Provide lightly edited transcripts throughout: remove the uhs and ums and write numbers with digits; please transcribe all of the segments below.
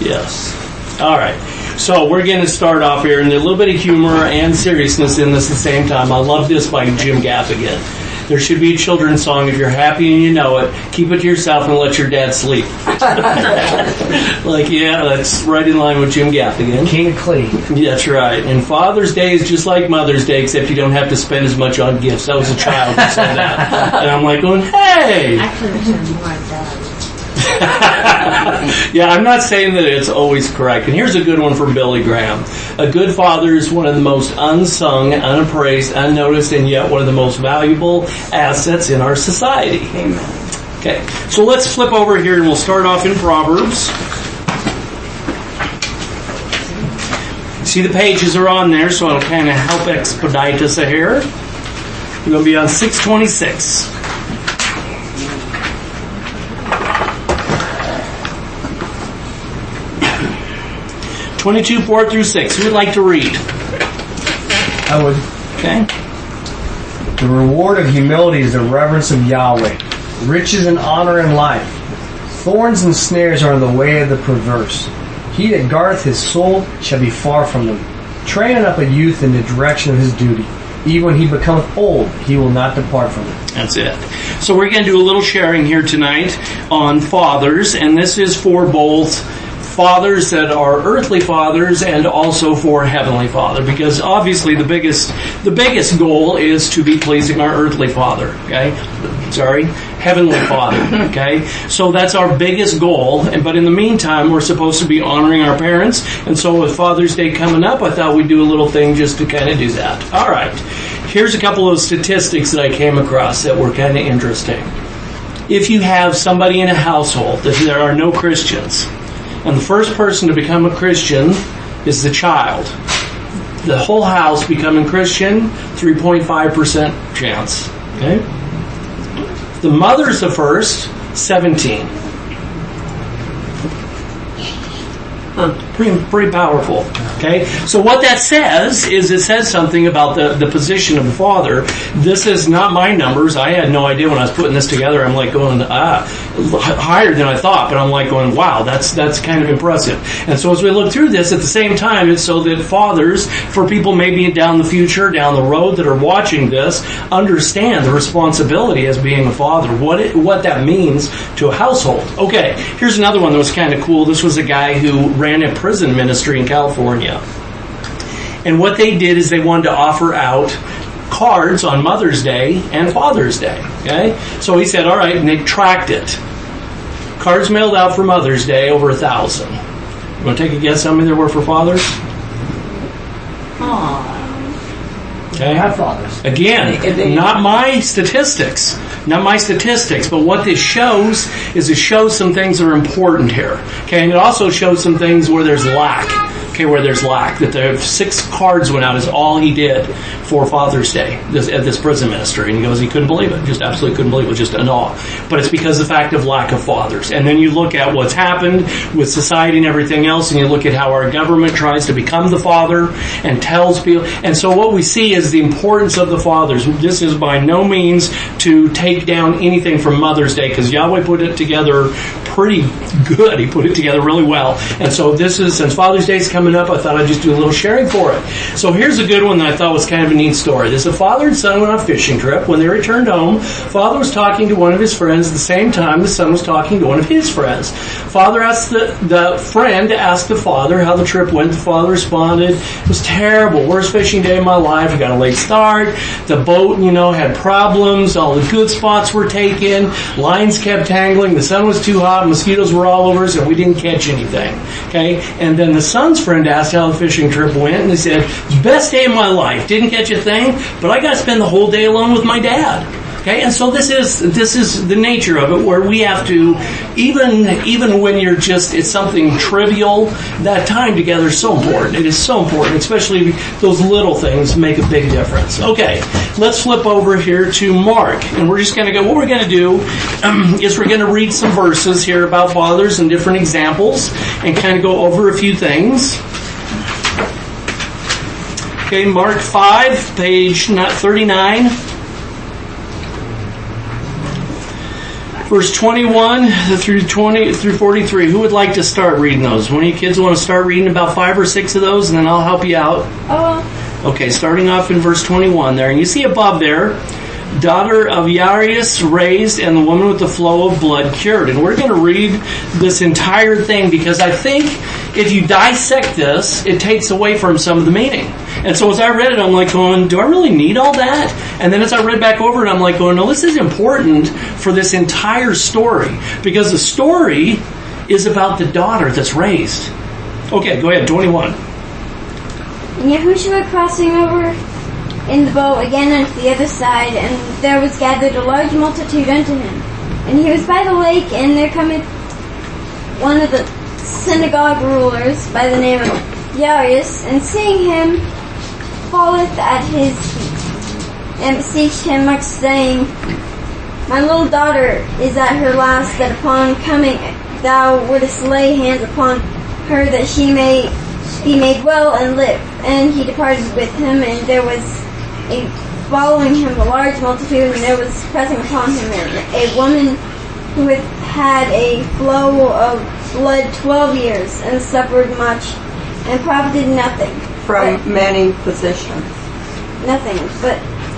Yes. All right. So we're going to start off here, and a little bit of humor and seriousness in this at the same time. I love this by Jim Gaffigan. There should be a children's song. If you're happy and you know it, keep it to yourself and let your dad sleep. Like, yeah, that's right in line with Jim Gaffigan. King of Clee. That's right. And Father's Day is just like Mother's Day, except you don't have to spend as much on gifts. I was a child who said that. And I'm like going, hey! Actually, it should be more like that. Yeah, I'm not saying that it's always correct. And here's a good one from Billy Graham. A good father is one of the most unsung, unappraised, unnoticed, and yet one of the most valuable assets in our society. Amen. Okay, so let's flip over here and we'll start off in Proverbs. See, the pages are on there, so it'll kind of help expedite us here. We're going to be on 626. 22, 4 through 6. Who would like to read? I would. Okay. The reward of humility is the reverence of Yahweh. Riches and honor and life. Thorns and snares are in the way of the perverse. He that guardeth his soul shall be far from them. Training up a youth in the direction of his duty. Even when he becometh old, he will not depart from it. That's it. So we're going to do a little sharing here tonight on fathers, and this is for both fathers that are earthly fathers and also for Heavenly Father, because obviously the biggest goal is to be pleasing our earthly father, Heavenly Father, okay? So that's our biggest goal, but in the meantime we're supposed to be honoring our parents, and so with Father's Day coming up, I thought we'd do a little thing just to kind of do that. Alright, here's a couple of statistics that I came across that were kind of interesting. If you have somebody in a household that there are no Christians, and the first person to become a Christian is the child. The whole house becoming Christian, 3.5% chance. Okay? The mother's the first, 17. Pretty powerful. Okay? So what that says is it says something about the position of the father. This is not my numbers. I had no idea when I was putting this together. I'm like going, higher than I thought, but I'm like going, wow, that's kind of impressive. And so as we look through this, at the same time, it's so that fathers, for people maybe down the future, down the road that are watching this, understand the responsibility as being a father, what that means to a household. Okay, here's another one that was kind of cool. This was a guy who ran a prison ministry in California. And what they did is they wanted to offer out cards on Mother's Day and Father's Day. Okay? So he said, all right, and they tracked it. Cards mailed out for Mother's Day, over 1,000. You want to take a guess how many there were for fathers? Okay. Have fathers. Again, not my statistics, but what this shows is it shows some things that are important here. Okay, and it also shows some things where there's lack. Okay, where there's lack. That there 6 cards went out is all he did for Father's Day at this prison ministry. And he goes, he couldn't believe it. Just absolutely couldn't believe it. Just in awe. But it's because of the fact of lack of fathers. And then you look at what's happened with society and everything else, and you look at how our government tries to become the father and tells people. And so what we see is the importance of the fathers. This is by no means to take down anything from Mother's Day, because Yahweh put it together pretty good. He put it together really well. And so this is, since Father's Day is coming up, I thought I'd just do a little sharing for it. So here's a good one that I thought was kind of a neat story. There's a father and son went on a fishing trip. When they returned home, father was talking to one of his friends. At the same time, the son was talking to one of his friends. Father asked the friend to ask the father how the trip went. The father responded, it was terrible. Worst fishing day of my life. I got a late start. The boat, had problems. All the good spots were taken. Lines kept tangling. The sun was too hot. Mosquitoes were all over us, and we didn't catch anything. Okay? And then the son's friend asked how the fishing trip went, and he said, best day of my life. Didn't catch a thing, but I got to spend the whole day alone with my dad. Okay, and so this is the nature of it, where we have to, even when you're it's something trivial, that time together is so important. It is so important, especially those little things make a big difference. Okay, let's flip over here to Mark, and we're just going to go, what we're going to do is we're going to read some verses here about fathers and different examples, and kind of go over a few things. Okay, Mark 5, page 39. Verse 21 through 43. Who would like to start reading those? One of you kids want to start reading about 5 or 6 of those, and then I'll help you out? Okay, starting off in verse 21 there. And you see above there, daughter of Jairus raised, and the woman with the flow of blood cured. And we're going to read this entire thing because I think if you dissect this, it takes away from some of the meaning. And so as I read it, I'm like going, do I really need all that? And then as I read back over it, I'm like going, no, this is important for this entire story. Because the story is about the daughter that's raised. Okay, go ahead, 21. And Yahushua crossing over in the boat again unto the other side, and there was gathered a large multitude unto him. And he was by the lake, and there cometh one of the synagogue rulers by the name of Jairus, and seeing him, falleth at his feet, and beseeched him much, saying, My little daughter is at her last, that upon coming thou wouldest lay hands upon her, that she may be made well and live. And he departed with him, and there was following him a large multitude, and there was pressing upon him a woman who had a flow of blood 12 years, and suffered much, and profited nothing from many physicians. Nothing, but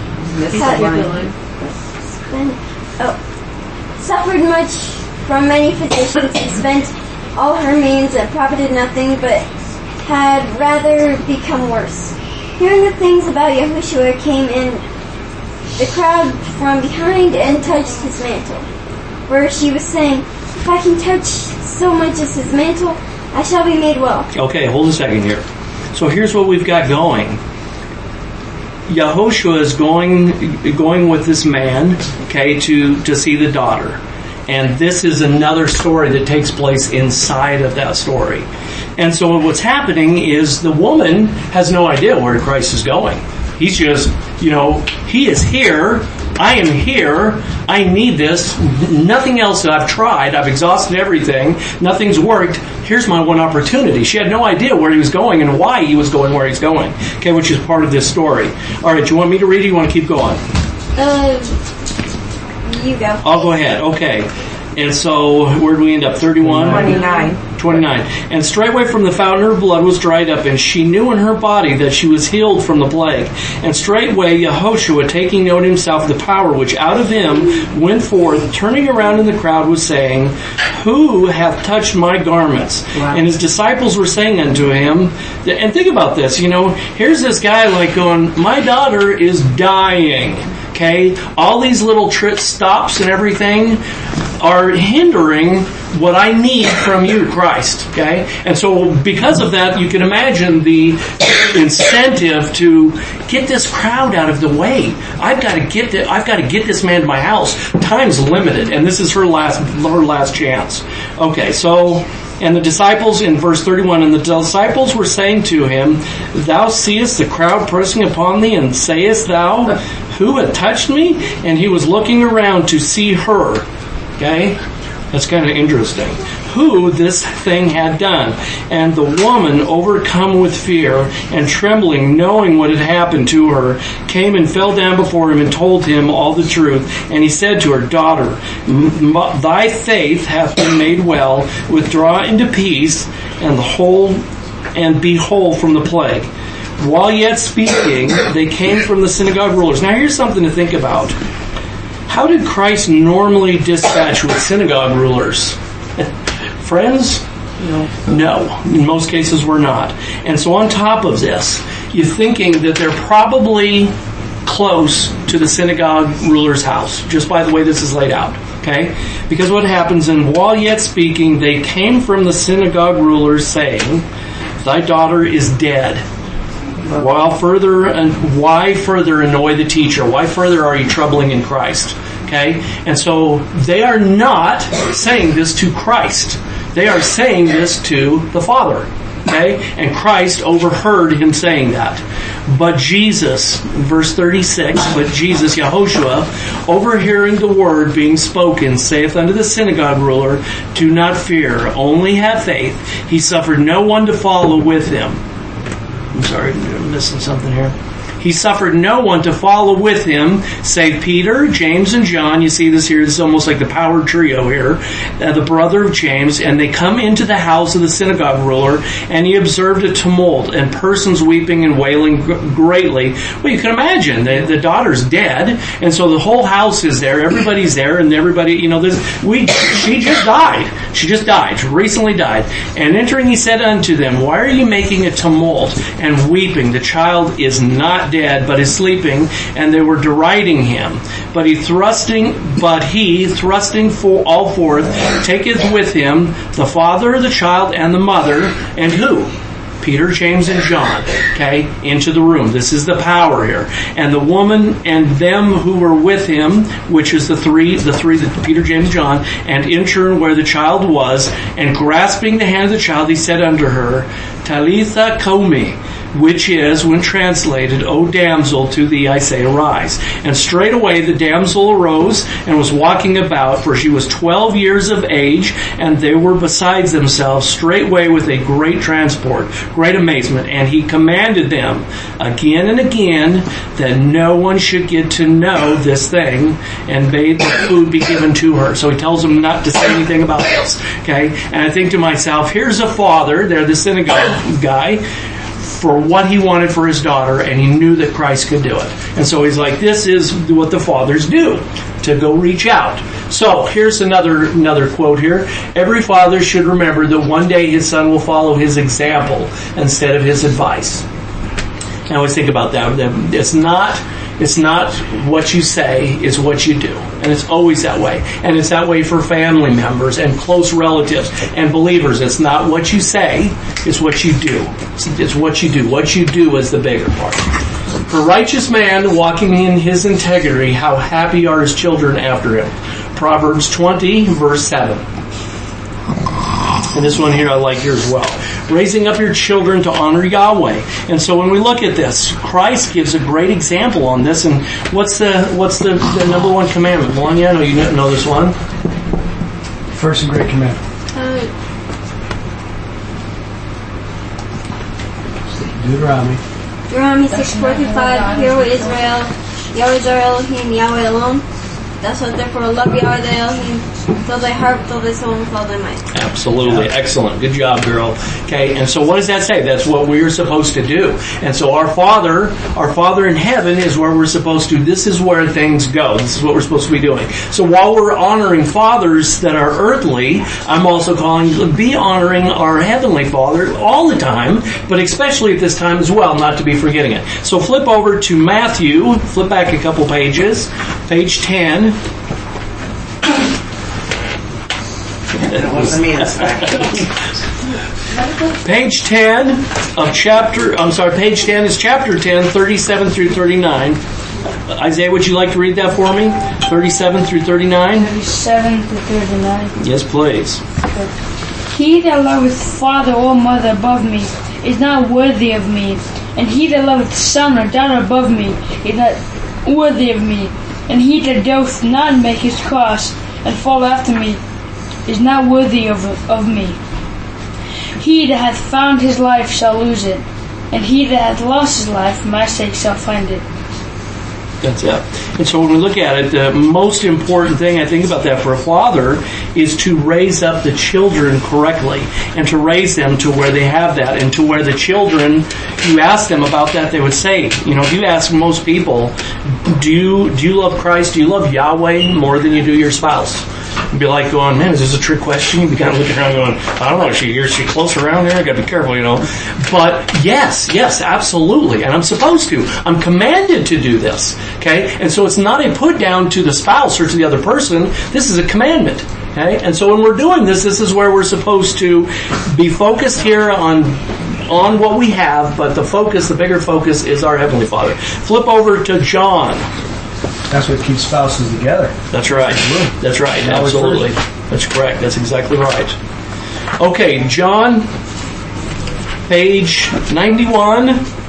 suffered much from many physicians, and spent all her means, and profited nothing, but had rather become worse. Hearing the things about Yahushua, came in the crowd from behind and touched his mantle. For she was saying, if I can touch so much as his mantle, I shall be made well. Okay, hold a second here. So here's what we've got going. Yahushua is going with this man, okay, to see the daughter. And this is another story that takes place inside of that story. And so what's happening is the woman has no idea where Christ is going. He's just, he is here. I am here. I need this. Nothing else that I've tried. I've exhausted everything. Nothing's worked. Here's my one opportunity. She had no idea where he was going and why he was going where he's going. Okay, which is part of this story. All right, do you want me to read it or you want to keep going? You go. I'll go ahead. Okay. And so, where do we end up? 31? 29. And straightway from the fountain her blood was dried up, and she knew in her body that she was healed from the plague. And straightway Yehoshua, taking note himself the power which out of him went forth, turning around in the crowd, was saying, Who hath touched my garments? Wow. And his disciples were saying unto him, and think about this, here's this guy like going, my daughter is dying. Okay, all these little stops and everything are hindering what I need from you, Christ. Okay, and so because of that, you can imagine the incentive to get this crowd out of the way. I've got to get this man to my house. Time's limited, and this is her last chance. Okay, so. And the disciples, in verse 31, and the disciples were saying to him, Thou seest the crowd pressing upon thee, and sayest thou, Who hath touched me? And he was looking around to see her. Okay? That's kind of interesting. Who this thing had done. And the woman, overcome with fear and trembling, knowing what had happened to her, came and fell down before him and told him all the truth. And he said to her, Daughter, thy faith hath been made well. Withdraw into peace, and be whole from the plague. While yet speaking, they came from the synagogue rulers. Now here's something to think about. How did Christ normally dispatch with synagogue rulers? Friends? No. In most cases we're not. And so on top of this, you're thinking that they're probably close to the synagogue ruler's house, just by the way this is laid out. Okay? Because what happens, and while yet speaking, they came from the synagogue rulers saying, Thy daughter is dead. Why further annoy the teacher? Why further are you troubling in Christ? Okay? And so they are not saying this to Christ. They are saying this to the Father. Okay? And Christ overheard him saying that. But Jesus, verse 36, but Jesus, Yahushua, overhearing the word being spoken, saith unto the synagogue ruler, Do not fear, only have faith. He suffered no one to follow with him. I'm sorry, I'm missing something here. He suffered no one to follow with him, save Peter, James, and John. You see this here. This is almost like the power trio here. The brother of James. And they come into the house of the synagogue ruler, and he observed a tumult and persons weeping and wailing greatly. Well, you can imagine. The daughter's dead, and so the whole house is there. Everybody's there, and everybody, she just died. She just died. She recently died. And entering, he said unto them, why are you making a tumult and weeping? The child is not dead, but is sleeping. And they were deriding him. But he thrusting all forth, taketh with him the father, the child, and the mother, and who? Peter, James, and John, okay, into the room. This is the power here. And the woman and them who were with him, which is the three, Peter, James, John, and entering where the child was, and grasping the hand of the child, he said unto her, Talitha Komi, which is, when translated, O damsel, to thee I say, arise. And straightway the damsel arose and was walking about, for she was 12 years of age, and they were besides themselves straightway with a great transport, great amazement. And he commanded them again and again that no one should get to know this thing, and bade the food be given to her. So he tells them not to say anything about this. Okay? And I think to myself, here's a father, they're the synagogue guy, for what he wanted for his daughter, and he knew that Christ could do it. And so he's like, this is what the fathers do, to go reach out. So here's another quote here. Every father should remember that one day his son will follow his example instead of his advice. I always think about that. It's not what you say, it's what you do. And it's always that way. And it's that way for family members and close relatives and believers. It's not what you say, it's what you do. It's what you do. What you do is the bigger part. For a righteous man walking in his integrity, how happy are his children after him. Proverbs 20, verse 7. And this one here I like here as well. Raising up your children to honor Yahweh. And so when we look at this, Christ gives a great example on this. And what's the number one commandment? Melania, I know you know this one. First and great commandment. Deuteronomy 6:4-5. Hear, O Israel, Yahweh is our Elohim, Yahweh alone. Thou shalt therefore love Yahweh thy Elohim, with all thy heart, with all thy soul, and with all thy might. Absolutely. Excellent. Good job, girl. Okay, and so what does that say? That's what we're supposed to do. And so our Father in heaven is where we're supposed to, this is where things go. This is what we're supposed to be doing. So while we're honoring fathers that are earthly, I'm also calling you to be honoring our Heavenly Father all the time, but especially at this time as well, not to be forgetting it. So flip over to Matthew, flip back a couple pages, page 10. That wasn't me. Page 10 page 10 is chapter 10, 37 through 39. Isaiah, would you like to read that for me? 37 through 39? 37 through 39. Yes, please. He that loveth father or mother above me is not worthy of me, and he that loveth son or daughter above me is not worthy of me, and he that doth not make his cross and follow after me is not worthy of me. He that hath found his life shall lose it, and he that hath lost his life for my sake shall find it. That's it. And so when we look at it, the most important thing I think about that for a father is to raise up the children correctly and to raise them to where they have that and to where the children, you ask them about that, they would say, if you ask most people, do you love Christ? Do you love Yahweh more than you do your spouse? You'd be like going, man, is this a trick question? You'd be kind of looking around going, I don't know, is she close around here? I gotta be careful, But yes, absolutely. And I'm supposed to. I'm commanded to do this. Okay? And so it's not a put down to the spouse or to the other person. This is a commandment. Okay? And so when we're doing this is where we're supposed to be focused here on what we have, but the bigger focus is our Heavenly Father. Flip over to John. That's what keeps spouses together. That's right. That's right. Absolutely. That's correct. That's exactly right. Okay, John, page 91.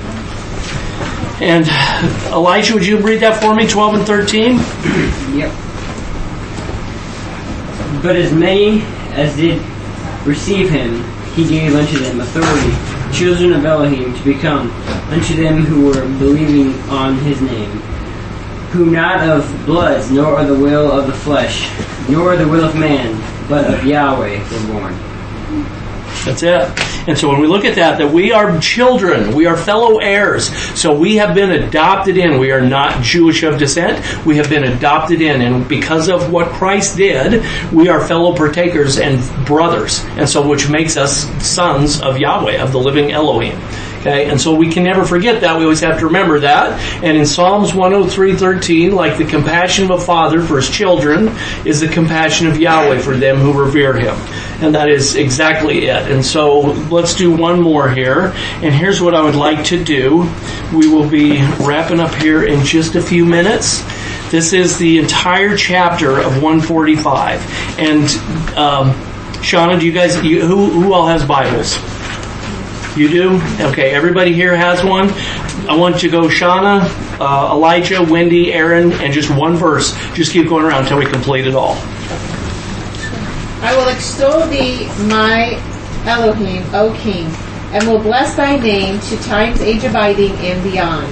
And Elijah, would you read that for me, 12 and 13? Yep. But as many as did receive him, he gave unto them authority children of Elohim, to become unto them who were believing on his name, who not of blood, nor of the will of the flesh, nor of the will of man, but of Yahweh were born. That's it. And so when we look at that we are children, we are fellow heirs. So we have been adopted in. We are not Jewish of descent. We have been adopted in. And because of what Christ did, we are fellow partakers and brothers. And so which makes us sons of Yahweh, of the living Elohim. Okay, and so we can never forget that. We always have to remember that. And in Psalms 103:13, like the compassion of a father for his children is the compassion of Yahweh for them who revere him. And that is exactly it. And so let's do one more here. And here's what I would like to do. We will be wrapping up here in just a few minutes. This is the entire chapter of 145. And Shauna, do you guys, who all has Bibles? You do? Okay, everybody here has one. I want you to go Shauna, Elijah, Wendy, Aaron, and just one verse. Just keep going around until we complete it all. I will extol thee, my Elohim, O King, and will bless thy name to times age abiding and beyond.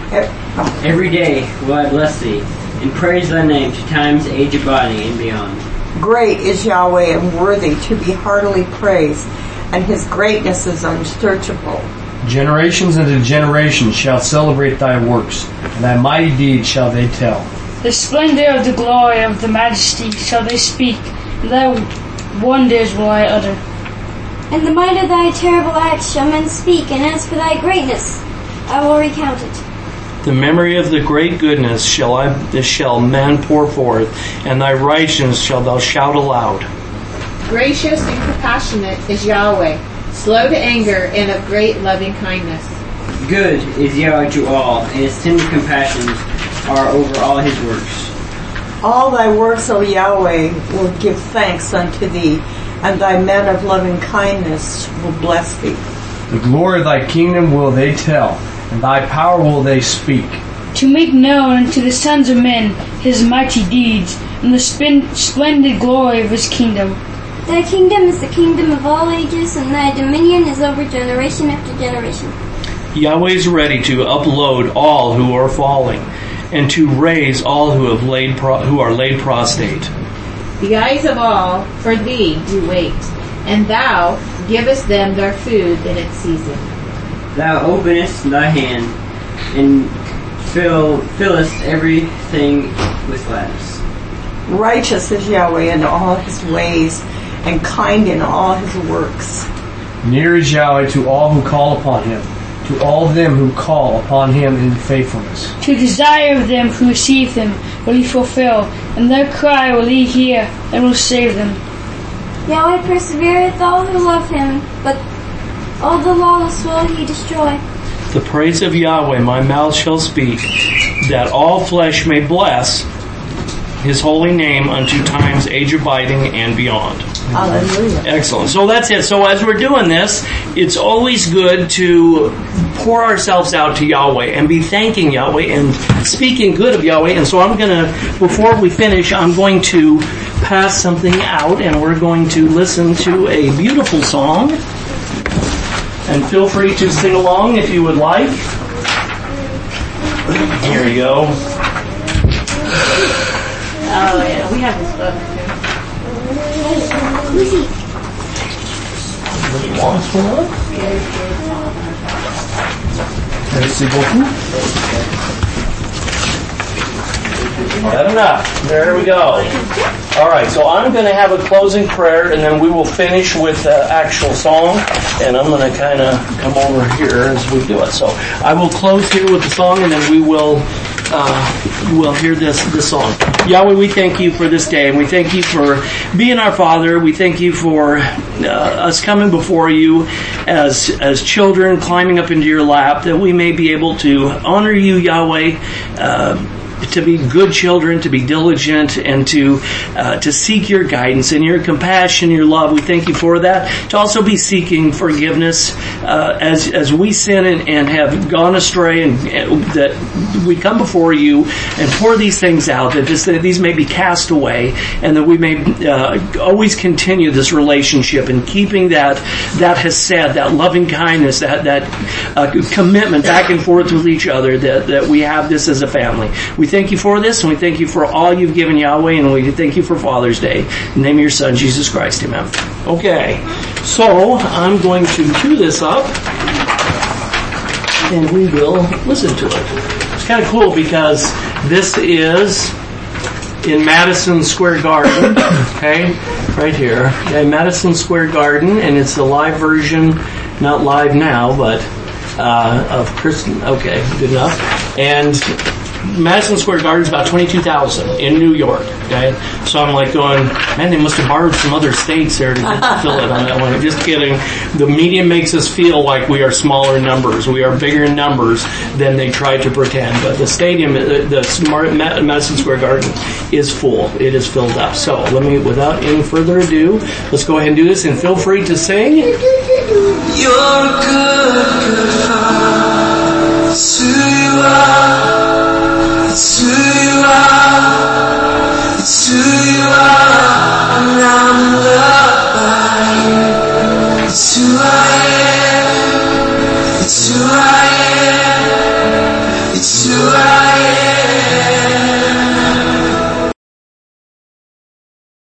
Every day will I bless thee, and praise thy name to times age abiding and beyond. Great is Yahweh and worthy to be heartily praised, and his greatness is unsearchable. Generations into generations shall celebrate thy works, and thy mighty deeds shall they tell. The splendor of the glory of the majesty shall they speak, and thy wonders will I utter. And the might of thy terrible acts shall men speak, and as for thy greatness, I will recount it. The memory of the great goodness shall man pour forth, and thy righteousness shall thou shout aloud. Gracious and compassionate is Yahweh, slow to anger and of great loving kindness. Good is Yahweh to all, and his tender compassions are over all his works. All thy works, O Yahweh, will give thanks unto thee, and thy men of loving kindness will bless thee. The glory of thy kingdom will they tell, and thy power will they speak. To make known unto the sons of men his mighty deeds, and the splendid glory of his kingdom. Thy kingdom is the kingdom of all ages, and thy dominion is over generation after generation. Yahweh is ready to upload all who are falling, and to raise all who are laid prostrate. The eyes of all for thee do wait, and thou givest them their food in its season. Thou openest thy hand, and fillest everything with gladness. Righteous is Yahweh in all his ways, and kind in all his works. Near is Yahweh to all who call upon him, to all them who call upon him in faithfulness. To desire of them who receive him will he fulfill, and their cry will he hear, and will save them. Yahweh persevereth all who love him, but all the lawless will he destroy. The praise of Yahweh my mouth shall speak, that all flesh may bless his holy name unto times age abiding and beyond. Hallelujah. Excellent. So that's it. So as we're doing this, it's always good to pour ourselves out to Yahweh and be thanking Yahweh and speaking good of Yahweh. And so I'm going to, before we finish, I'm going to pass something out, and we're going to listen to a beautiful song. And feel free to sing along if you would like. Here we go. Oh yeah, we have this book Merci beaucoup. Good enough. There we go. All right, so I'm going to have a closing prayer, and then we will finish with the actual song, and I'm going to kind of come over here as we do it. So I will close here with the song, and then we will hear this song. Yahweh, we thank you for this day, and we thank you for being our Father. We thank you for us coming before you as children, climbing up into your lap, that we may be able to honor you, Yahweh, be good children, to be diligent, and to seek your guidance and your compassion, your love. We thank you for that. To also be seeking forgiveness as we sin and have gone astray, and that we come before you and pour these things out, that these may be cast away, and that we may always continue this relationship and keeping that hesed, that loving kindness, that commitment back and forth with each other, that we have this as a family. We thank you for this, and we thank you for all you've given, Yahweh, and we thank you for Father's Day. In the name of your Son, Jesus Christ. Amen. Okay, so I'm going to cue this up, and we will listen to it. It's kind of cool because this is in Madison Square Garden, okay, right here, Madison Square Garden, and it's a live version, not live now, but of Kristen. Okay, good enough. And Madison Square Garden is about 22,000 in New York. Okay, so I'm like going, man, they must have borrowed some other states there to fill it on that one. Just kidding. The media makes us feel like we are smaller numbers. We are bigger in numbers than they try to pretend. But the stadium, the Madison Square Garden, is full. It is filled up. So let me, without any further ado, let's go ahead and do this. And feel free to sing. You're good Father. It's who you are. It's who you are, it's who you are, and I'm loved by you. It's who I am, it's who I am.